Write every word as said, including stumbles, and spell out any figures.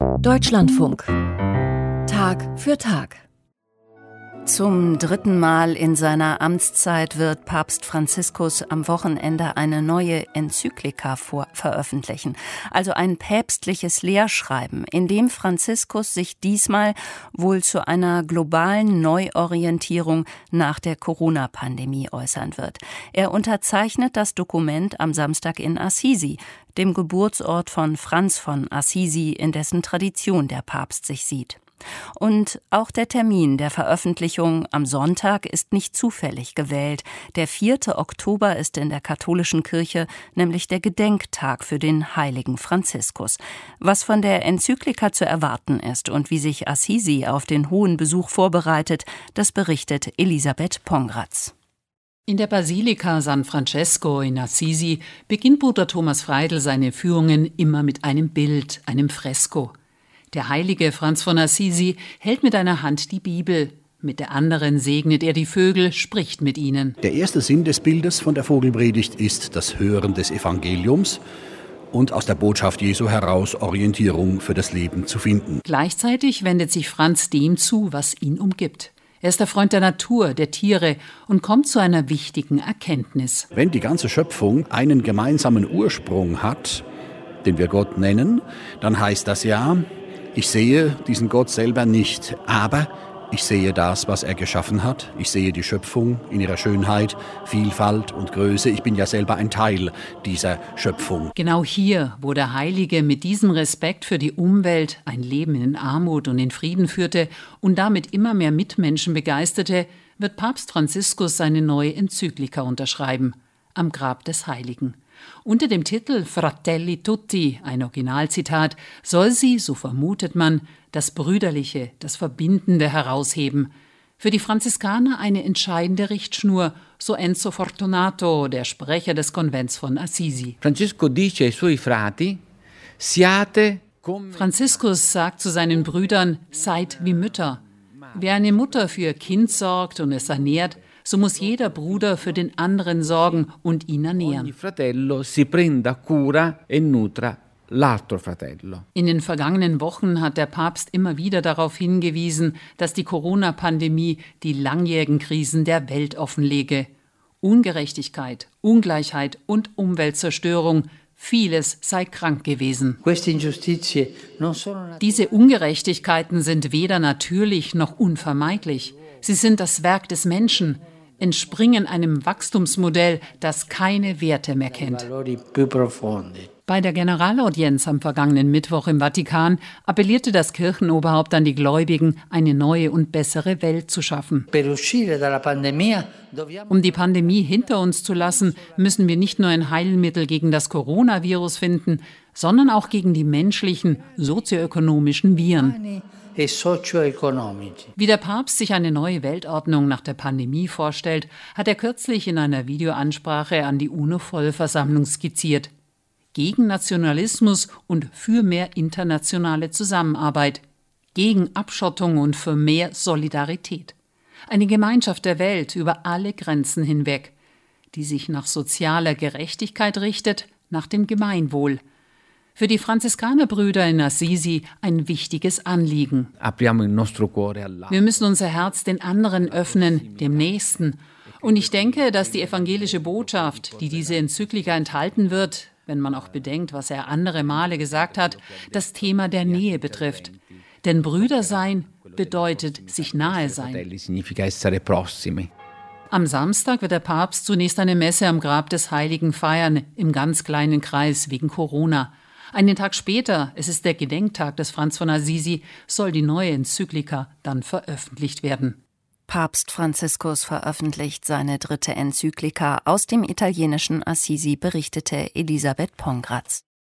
Deutschlandfunk. Tag für Tag. Zum dritten Mal in seiner Amtszeit wird Papst Franziskus am Wochenende eine neue Enzyklika vor- veröffentlichen, also ein päpstliches Lehrschreiben, in dem Franziskus sich diesmal wohl zu einer globalen Neuorientierung nach der Corona-Pandemie äußern wird. Er unterzeichnet das Dokument am Samstag in Assisi, dem Geburtsort von Franz von Assisi, in dessen Tradition der Papst sich sieht. Und auch der Termin der Veröffentlichung am Sonntag ist nicht zufällig gewählt. Der vierte Oktober ist in der katholischen Kirche nämlich der Gedenktag für den heiligen Franziskus. Was von der Enzyklika zu erwarten ist und wie sich Assisi auf den hohen Besuch vorbereitet, das berichtet Elisabeth Pongratz. In der Basilika San Francesco in Assisi beginnt Bruder Thomas Freidl seine Führungen immer mit einem Bild, einem Fresko. Der heilige Franz von Assisi hält mit einer Hand die Bibel, mit der anderen segnet er die Vögel, spricht mit ihnen. Der erste Sinn des Bildes von der Vogelpredigt ist das Hören des Evangeliums und aus der Botschaft Jesu heraus Orientierung für das Leben zu finden. Gleichzeitig wendet sich Franz dem zu, was ihn umgibt. Er ist der Freund der Natur, der Tiere und kommt zu einer wichtigen Erkenntnis. Wenn die ganze Schöpfung einen gemeinsamen Ursprung hat, den wir Gott nennen, dann heißt das ja, ich sehe diesen Gott selber nicht, aber ich sehe das, was er geschaffen hat. Ich sehe die Schöpfung in ihrer Schönheit, Vielfalt und Größe. Ich bin ja selber ein Teil dieser Schöpfung. Genau hier, wo der Heilige mit diesem Respekt für die Umwelt ein Leben in Armut und in Frieden führte und damit immer mehr Mitmenschen begeisterte, wird Papst Franziskus seine neue Enzyklika unterschreiben, am Grab des Heiligen. Unter dem Titel Fratelli Tutti, ein Originalzitat, soll sie, so vermutet man, das Brüderliche, das Verbindende herausheben. Für die Franziskaner eine entscheidende Richtschnur, so Enzo Fortunato, der Sprecher des Konvents von Assisi. Francisco dice ai suoi frati, siate come... Franziskus sagt zu seinen Brüdern, seid wie Mütter. Wer eine Mutter für ihr Kind sorgt und es ernährt, so muss jeder Bruder für den anderen sorgen und ihn ernähren. Ogni fratello si prenda cura e nutra l'altro fratello. In den vergangenen Wochen hat der Papst immer wieder darauf hingewiesen, dass die Corona-Pandemie die langjährigen Krisen der Welt offenlege. Ungerechtigkeit, Ungleichheit und Umweltzerstörung, vieles sei krank gewesen. Diese Ungerechtigkeiten sind weder natürlich noch unvermeidlich. Sie sind das Werk des Menschen, entspringen einem Wachstumsmodell, das keine Werte mehr kennt. Bei der Generalaudienz am vergangenen Mittwoch im Vatikan appellierte das Kirchenoberhaupt an die Gläubigen, eine neue und bessere Welt zu schaffen. Um die Pandemie hinter uns zu lassen, müssen wir nicht nur ein Heilmittel gegen das Coronavirus finden, sondern auch gegen die menschlichen, sozioökonomischen Viren. Wie der Papst sich eine neue Weltordnung nach der Pandemie vorstellt, hat er kürzlich in einer Videoansprache an die UNO-Vollversammlung skizziert. Gegen Nationalismus und für mehr internationale Zusammenarbeit. Gegen Abschottung und für mehr Solidarität. Eine Gemeinschaft der Welt über alle Grenzen hinweg, die sich nach sozialer Gerechtigkeit richtet, nach dem Gemeinwohl. Für die Franziskanerbrüder in Assisi ein wichtiges Anliegen. Wir müssen unser Herz den anderen öffnen, dem Nächsten. Und ich denke, dass die evangelische Botschaft, die diese Enzyklika enthalten wird, wenn man auch bedenkt, was er andere Male gesagt hat, das Thema der Nähe betrifft. Denn Brüder sein bedeutet sich nahe sein. Am Samstag wird der Papst zunächst eine Messe am Grab des Heiligen feiern, im ganz kleinen Kreis wegen Corona. Einen Tag später, es ist der Gedenktag des Franz von Assisi, soll die neue Enzyklika dann veröffentlicht werden. Papst Franziskus veröffentlicht seine dritte Enzyklika. Aus dem italienischen Assisi berichtete Elisabeth Pongratz.